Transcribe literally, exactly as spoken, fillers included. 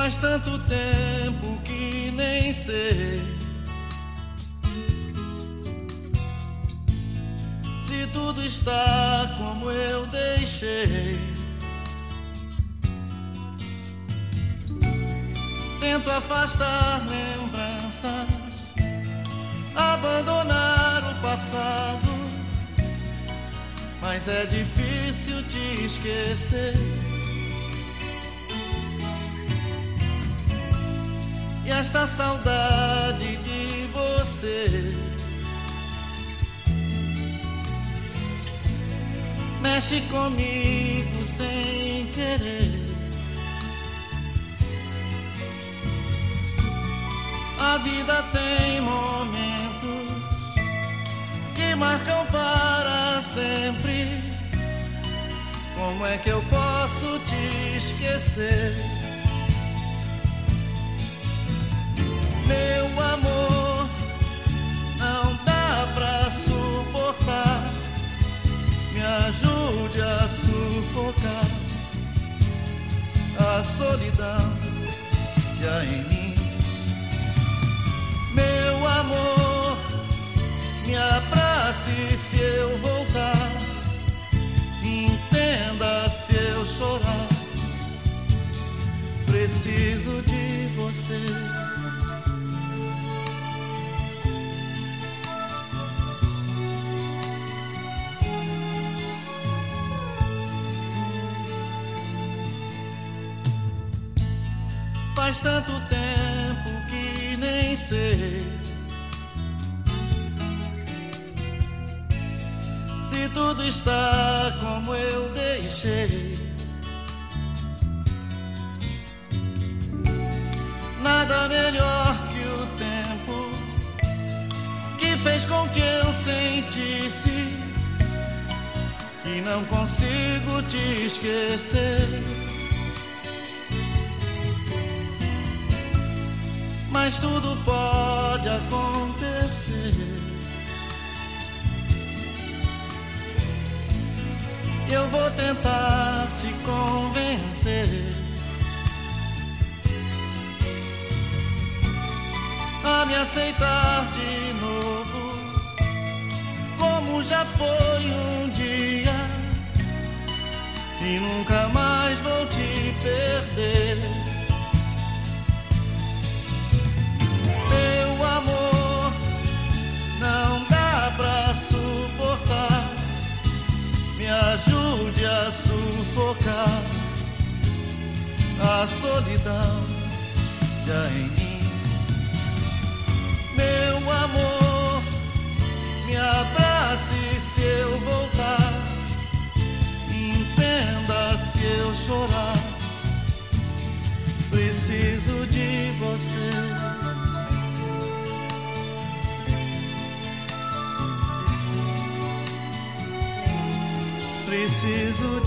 Faz tanto tempo que nem sei se tudo está como eu deixei. Tento afastar lembranças, abandonar o passado, mas é difícil te esquecer. E esta saudade de você mexe comigo sem querer. A vida tem momentos que marcam para sempre. Como é que eu posso te esquecer? Meu amor, não dá pra suportar. Me ajude a sufocar a solidão que há em mim. Meu amor, me abrace se eu voltar. Entenda se eu chorar. Preciso de você. Faz tanto tempo que nem sei se tudo está como eu deixei. Nada melhor que o tempo que fez com que eu sentisse que não consigo te esquecer. Mas tudo pode acontecer. Eu vou tentar te convencer a me aceitar de novo, como já foi um dia, e nunca mais vou te perder. Meu amor, não dá pra suportar. Me ajude a sufocar a solidão que há em mim. Meu amor, me abrace se eu voltar. Entenda se eu chorar. Preciso de você. Preciso